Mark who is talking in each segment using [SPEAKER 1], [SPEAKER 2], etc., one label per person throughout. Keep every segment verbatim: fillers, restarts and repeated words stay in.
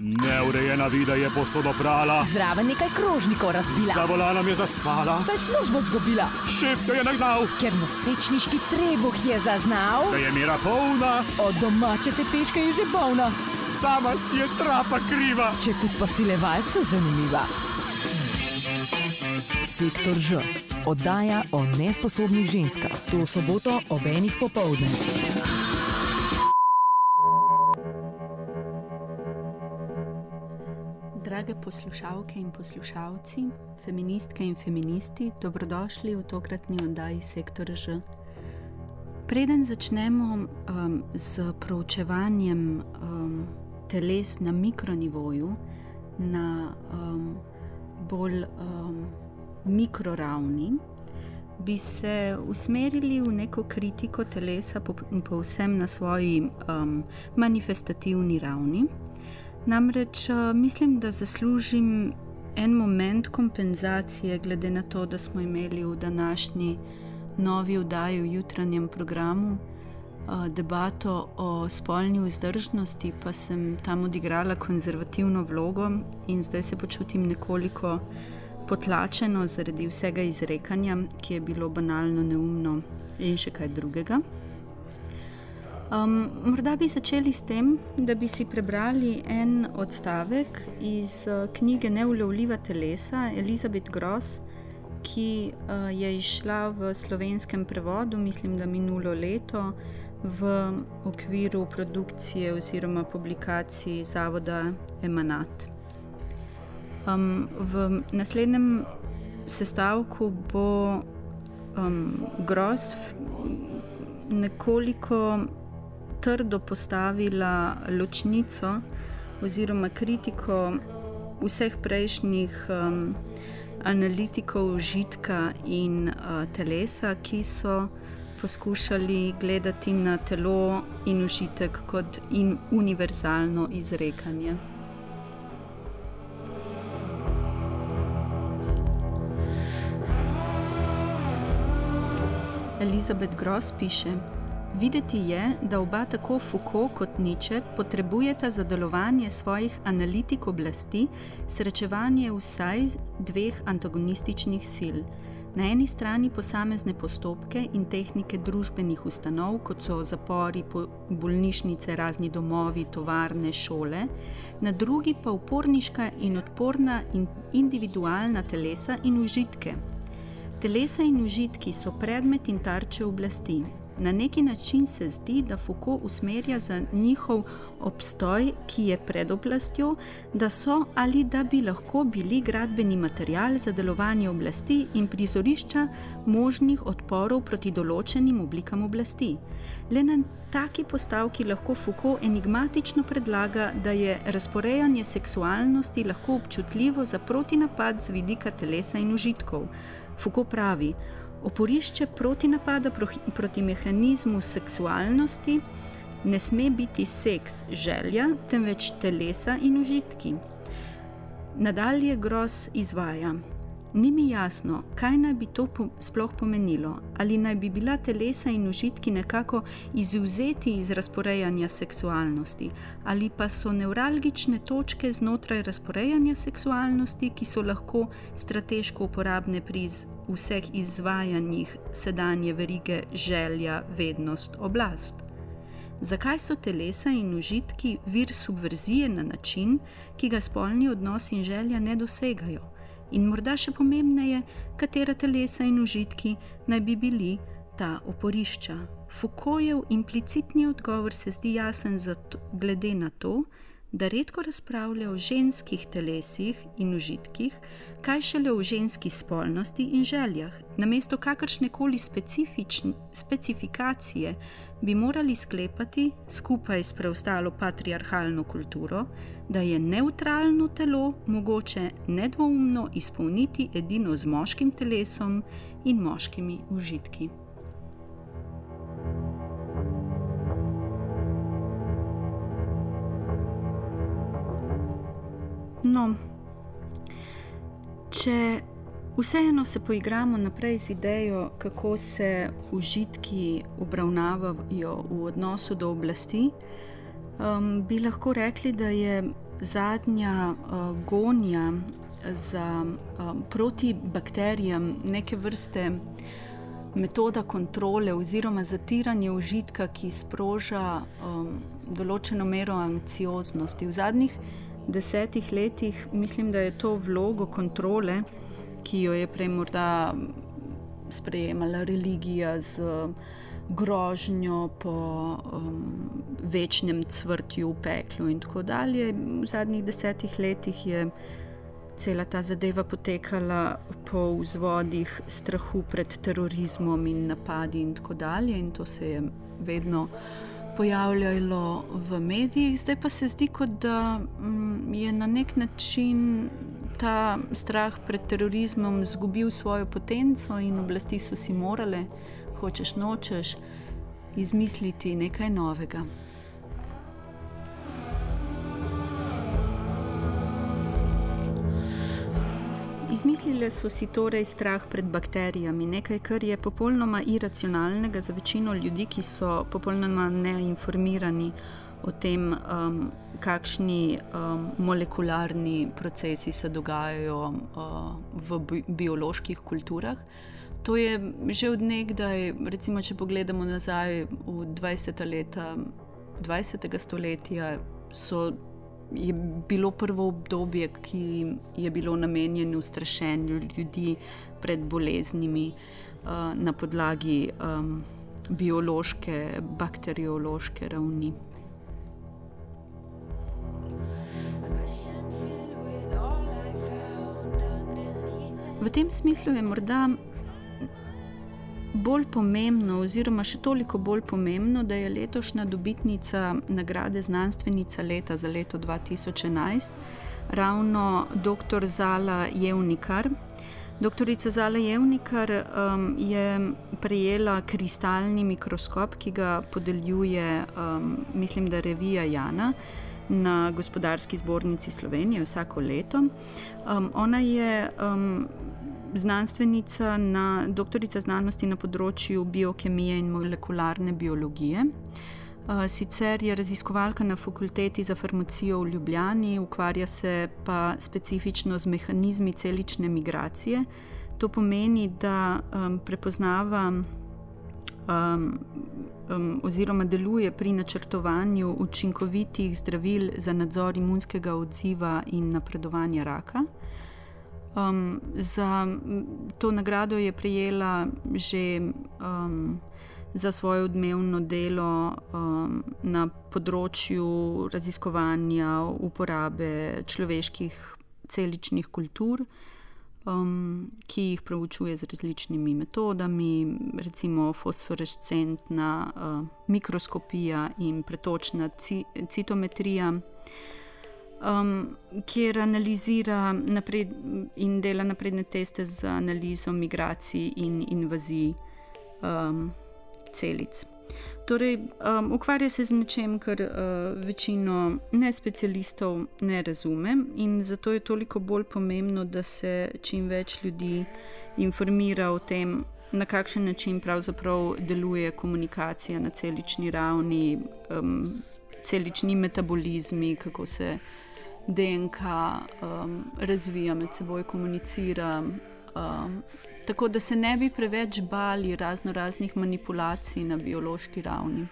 [SPEAKER 1] Neurejena vida je posodo prala.
[SPEAKER 2] Zraven nekaj krožnikov razbila.
[SPEAKER 1] Za volanom je zaspala.
[SPEAKER 2] Saj službo zgubila.
[SPEAKER 1] Šef jo je nagnal.
[SPEAKER 2] Ker nosečniški trebuh je zaznal.
[SPEAKER 1] Da je mera polna.
[SPEAKER 2] Od domače tepeške je že bolna.
[SPEAKER 1] Sama si je trapa kriva.
[SPEAKER 2] Če tudi posilevalcu zanimiva. Sektor Ž. Oddaja o nesposobnih ženskah. To soboto ob enih popoldne.
[SPEAKER 3] Drage poslušalke in poslušalci, feministke in feministi, dobrodošli v tokratni oddaji Sektor Ž. Preden začnemo um, z proučevanjem um, teles na mikronivoju, na um, bolj um, mikroravni, bi se usmerili v neko kritiko telesa povsem na svoji um, manifestativni ravni. Namreč mislim, da zaslužim en moment kompenzacije, glede na to, da smo imeli v današnji novi oddaji v jutranjem programu debato o spolni vzdržnosti, pa sem tam odigrala konzervativno vlogo in zdaj se počutim nekoliko potlačeno zaradi vsega izrekanja, ki je bilo banalno, neumno in še kaj drugega. Um, morda bi začeli s tem, da bi si prebrali en odstavek iz uh, knjige Neulovljiva telesa Elizabeth Gross, ki uh, je izšla v slovenskem prevodu, mislim, da minulo leto, v okviru produkcije oziroma publikacij Zavoda Emanat. Um, v naslednjem sestavku bo um, Gross nekoliko trdo postavila ločnico oziroma kritiko vseh prejšnjih um, analitikov užitka in uh, telesa, ki so poskušali gledati na telo in užitek kot in univerzalno izrekanje. Elizabeth Gross piše: videti je, da oba tako Foucault kot Nietzsche potrebujeta za delovanje svojih analitik oblasti srečevanje vsaj dveh antagonističnih sil. Na eni strani posamezne postopke in tehnike družbenih ustanov, kot so zapori, bolnišnice, razni domovi, tovarne, šole, na drugi pa uporniška in odporna in individualna telesa in užitke. Telesa in užitki so predmet in tarče oblasti. Na neki način se zdi, da Foucault usmerja za njihov obstoj, ki je pred oblastjo, da so ali da bi lahko bili gradbeni material za delovanje oblasti in prizorišča možnih odporov proti določenim oblikam oblasti. Le na taki postavki lahko Foucault enigmatično predlaga, da je razporejanje seksualnosti lahko občutljivo za protinapad z vidika telesa in užitkov. Foucault pravi: oporišče protinapada proti mehanizmu seksualnosti ne sme biti seks, želja, temveč telesa in užitki. Nadalje Gross izvaja: ni mi jasno, kaj naj bi to sploh pomenilo, ali naj bi bila telesa in užitki nekako izvzeti iz razporejanja seksualnosti, ali pa so nevralgične točke znotraj razporejanja seksualnosti, ki so lahko strateško uporabne pri vseh izvajanjih sedanje verige želja, vednost, oblast. Zakaj so telesa in užitki vir subverzije na način, ki ga spolni odnos in želja ne dosegajo? In morda še pomembneje, katera telesa in užitki naj bi bili ta oporišča. Foucaultjev implicitni odgovor se zdi jasen zato, glede na to, da redko razpravlja o ženskih telesih in užitkih, kaj šele o ženski spolnosti in željah. Namesto kakršnekoli specifikacije bi morali sklepati, skupaj s preostalo patriarhalno kulturo, da je nevtralno telo mogoče nedvoumno izpolniti edino z moškim telesom in moškimi užitki. No, če vseeno se poigramo naprej z idejo, kako se užitki obravnavajo v odnosu do oblasti, um, bi lahko rekli, da je zadnja uh, gonja za um, proti bakterijam neke vrste metoda kontrole oziroma zatiranje užitka, ki sproža um, določeno mero anksioznosti. V zadnjih desetih letih mislim, da je to vlogo kontrole, ki jo je prej morda sprejemala religija z grožnjo po um, večnem cvrtju v peklu in tako dalje. V zadnjih desetih letih je cela ta zadeva potekala po vzvodih strahu pred terorizmom in napadi in tako dalje, in to se je vedno pojavljalo v medijih. Zdaj pa se zdi, kot da um, je na nek način ta strah pred terorizmom zgubil svojo potenco in oblasti so si morale, hočeš nočeš, izmisliti nekaj novega. Izmislile so si torej strah pred bakterijami, nekaj, kar je popolnoma iracionalnega za večino ljudi, ki so popolnoma neinformirani o tem, um, kakšni um, molekularni procesi se dogajajo uh, v bi- bioloških kulturah. To je že od nekdaj, recimo, če pogledamo nazaj v dvajseta leta dvajsetega stoletja, so, je bilo prvo obdobje, ki je bilo namenjeno strašenju ljudi pred boleznimi uh, na podlagi um, biološke, bakteriološke ravni. V tem smislu je morda bolj pomembno oziroma še toliko bolj pomembno, da je letošnja dobitnica nagrade znanstvenica leta za leto dva tisoč enajst ravno doktor Zala Jevnikar. Doktorica Zala Jevnikar um, je prejela kristalni mikroskop, ki ga podeljuje, um, mislim, da revija Jana na Gospodarski zbornici Slovenije vsako leto. Um, ona je um, znanstvenica, na, doktorica znanosti na področju biokemije in molekularne biologije. Uh, sicer je raziskovalka na Fakulteti za farmacijo v Ljubljani, ukvarja se pa specifično z mehanizmi celične migracije. To pomeni, da um, prepoznava um, um, oziroma deluje pri načrtovanju učinkovitih zdravil za nadzor imunskega odziva in napredovanja raka. Um, za to nagrado je prejela že um, za svoje odmevno delo um, na področju raziskovanja uporabe človeških celičnih kultur, um, ki jih proučuje z različnimi metodami, recimo fosforescentna uh, mikroskopija in pretočna ci- citometrija, Um, kjer analizira napred, in dela napredne teste z analizo migracij in invazij um, celic. Torej, um, ukvarja se z nečem, kar uh, večino nespecialistov ne razume, in zato je toliko bolj pomembno, da se čim več ljudi informira o tem, na kakšen način pravzaprav deluje komunikacija na celični ravni, um, celični metabolizmi, kako se D N K um, razvija, med seboj komunicira, um, tako da se ne bi preveč bali razno raznih manipulacij na biološki ravni.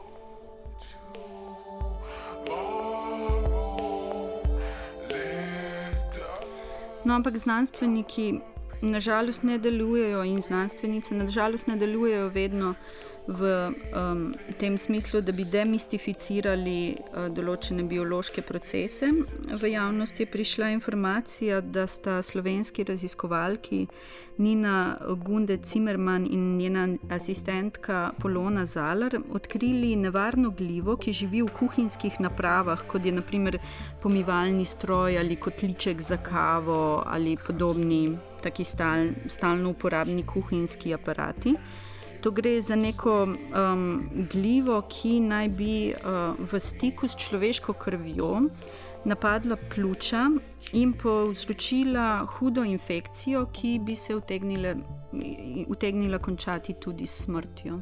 [SPEAKER 3] No, ampak znanstveniki nažalost ne delujejo in znanstvenice nažalost ne delujejo vedno v um, tem smislu, da bi demistificirali uh, določene biološke procese. V javnost je prišla informacija, da sta slovenski raziskovalki Nina Gunde Cimerman in njena asistentka Polona Zalar odkrili nevarno glivo, ki živi v kuhinjskih napravah, kot je na primer pomivalni stroj ali kotliček za kavo ali podobni taki stal, stalno uporabni kuhinjski aparati. To gre za neko um, glivo, ki naj bi uh, v stiku s človeško krvjo napadla pljuča in povzročila hudo infekcijo, ki bi se utegnila, utegnila končati tudi s smrtjo.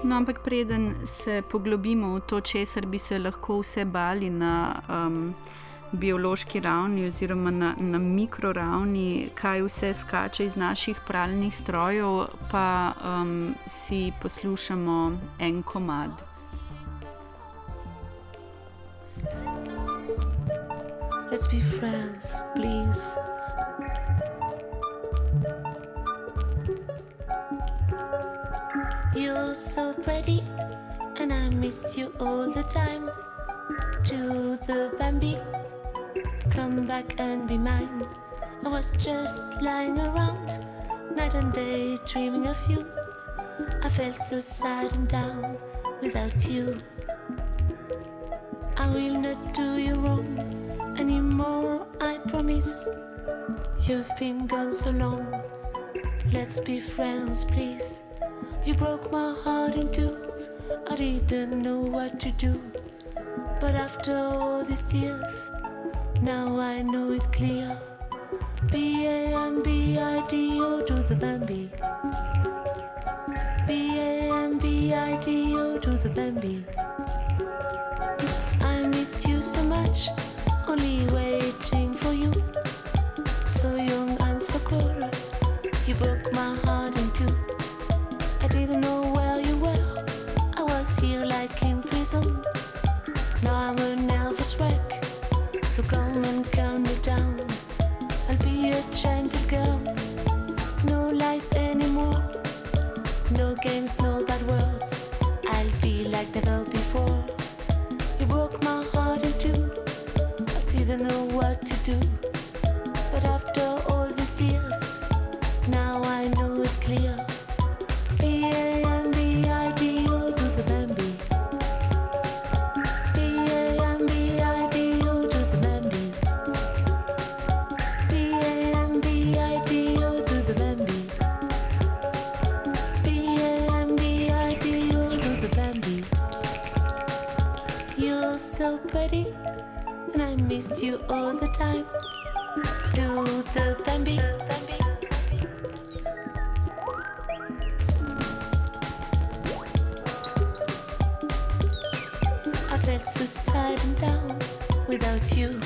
[SPEAKER 3] No, ampak preden se poglobimo v to, česar bi se lahko vse bali na um, biološki ravni oziroma na, na mikroravni, kaj vse skače iz naših pralnih strojev, pa um, si poslušamo en komad.
[SPEAKER 4] Let's be friends, please. You're so pretty, and I missed you all the time. To the Bambi, come back and be mine. I was just lying around, night and day, dreaming of you. I felt so sad and down without you. I will not do you wrong anymore, I promise. You've been gone so long, let's be friends, please. You broke my heart in two, I didn't know what to do. But after all these years, now I know it clear. B A M B I D O to the Bambi. B A M B I D O to the Bambi. I missed you so much, only waiting for you. So young and so cold, you broke my heart in two. I didn't know where you were, I was here like in prison. Now I'm a nervous wreck, so come and calm me down. I'll be a gentle girl, no lies anymore. No games, no bad words, I'll be like never before. You broke my heart in two, I didn't know what to do. But after all these years, now I know it clear. B A M B I D O to the Bambi. B A M B I D O to the Bambi. B A M B I D O to the Bambi. B A M B I D O to the Bambi. You're so pretty, and I missed you all the time. To the Bambi. I felt so sad and down without you.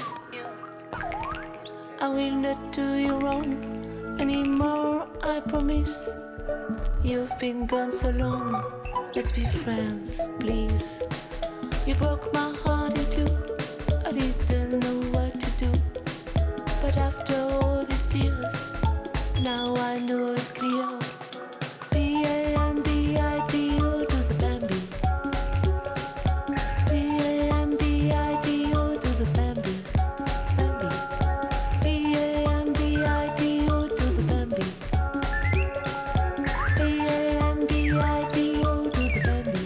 [SPEAKER 4] I will not do you wrong anymore, I promise. You've been gone so long, let's be friends, please. You broke my heart in two, I didn't know what to do. But after all these years, now I know it clear. B A M B I D O to the Bambi. B A M B I D O to the Bambi. Bambi. B A M B I D O to the Bambi. B A M B I D O to the Bambi.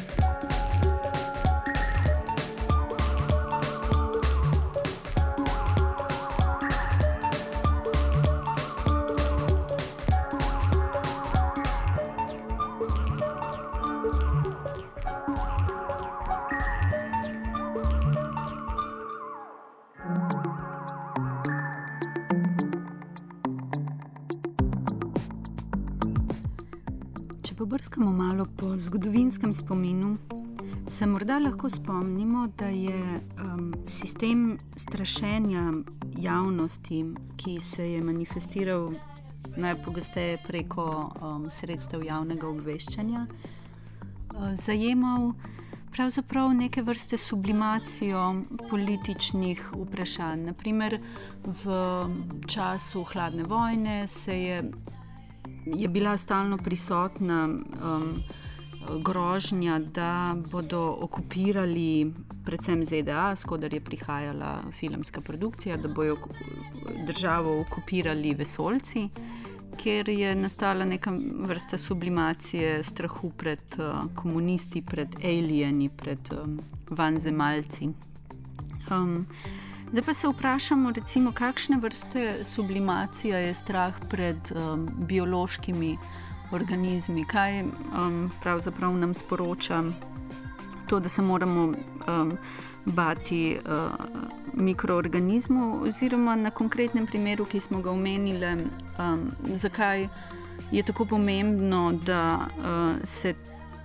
[SPEAKER 3] Če pobrskamo malo po zgodovinskem spominu, se morda lahko spomnimo, da je um, sistem strašenja javnosti, ki se je manifestiral najpogosteje preko um, sredstev javnega obveščanja, uh, zajemal pravzaprav neke vrste sublimacijo političnih vprašanj. Naprimer, v času hladne vojne se je je bila stalno prisotna um, grožnja, da bodo okupirali predvsem Z D A, skodar je prihajala filmska produkcija, da bojo državo okupirali vesoljci, ker je nastala neka vrsta sublimacije strahu pred uh, komunisti, pred alieni, pred um, vanzemalci. Um, Zdaj pa se vprašamo, recimo, kakšne vrste sublimacija je strah pred um, biološkimi organizmi. Kaj um, pravzaprav nam sporoča to, da se moramo um, bati uh, mikroorganizmov, oziroma na konkretnem primeru, ki smo ga omenili, um, zakaj je tako pomembno, da uh, se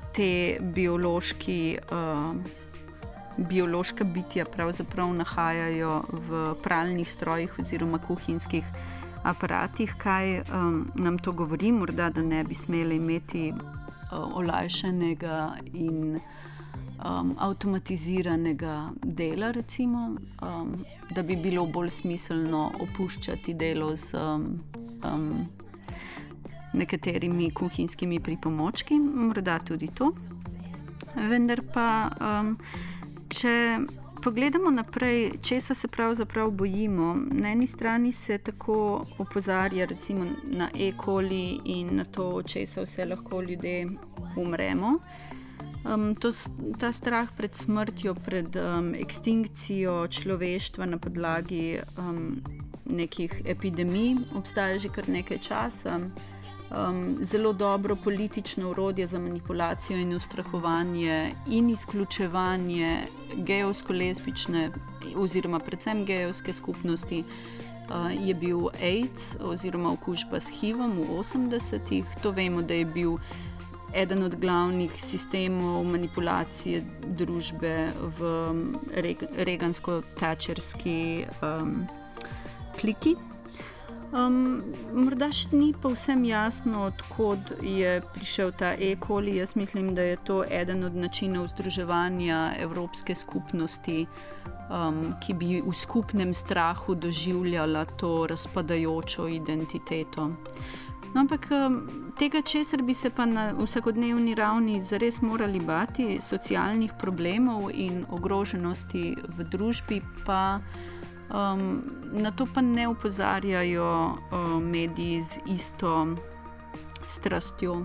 [SPEAKER 3] te biološki, uh, biološka bitja pravzaprav nahajajo v pralnih strojih oziroma kuhinjskih aparatih. Kaj um, nam to govori? Morda, da ne bi smeli imeti uh, olajšanega in um, avtomatiziranega dela, recimo, um, da bi bilo bolj smiselno opuščati delo z um, um, nekaterimi kuhinjskimi pripomočki, morda tudi to. Vendar pa, um, če pogledamo naprej, česa se pravzaprav bojimo, na eni strani se tako opozarja recimo na E. coli in na to, česa vse lahko ljudje umremo. Um, to, ta strah pred smrtjo, pred um, ekstinkcijo človeštva na podlagi um, nekih epidemij obstaja že kar nekaj časa. Um, zelo dobro politično orodje za manipulacijo in ustrahovanje in izključevanje gejovsko-lezbične oziroma predvsem gejovske skupnosti uh, je bil AIDS oziroma okužba s hivom v osemdesetih. To vemo, da je bil eden od glavnih sistemov manipulacije družbe v regansko-thatcherski um, kliki. Um, morda še ni povsem jasno, odkod je prišel ta E. coli. Jaz mislim, da je to eden od načinov združevanja evropske skupnosti, um, ki bi v skupnem strahu doživljala to razpadajočo identiteto. No, ampak tega, česar bi se pa na vsakodnevni ravni zares morali bati, socialnih problemov in ogroženosti v družbi, pa Um, na to pa ne opozarjajo um, mediji z isto strastjo.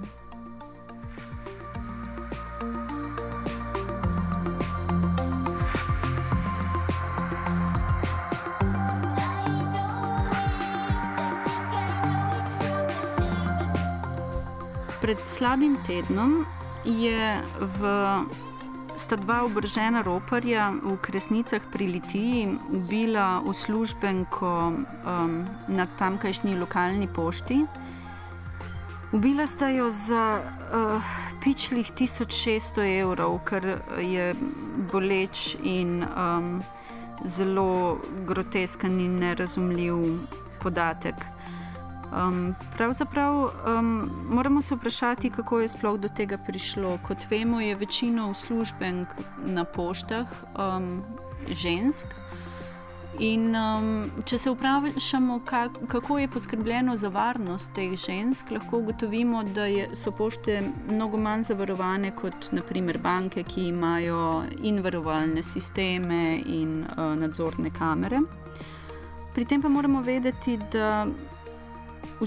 [SPEAKER 3] Pred slabim tednom je v sta dva oborožena roparja v Kresnicah pri Litiji ubila uslužbenko um, na tamkajšnji lokalni pošti. Ubila sta jo za uh, pičlih tisoč šeststo evrov, kar je boleč in um, zelo grotesken in nerazumljiv podatek. Um, pravzaprav um, moramo se vprašati, kako je sploh do tega prišlo. Kot vemo, je večino uslužbenk na poštah um, žensk in um, če se vprašamo, kak, kako je poskrbljeno za varnost teh žensk, lahko ugotovimo, da je, so pošte mnogo manj zavarovane kot na primer banke, ki imajo in varovalne sisteme in uh, nadzorne kamere. Pri tem pa moramo vedeti, da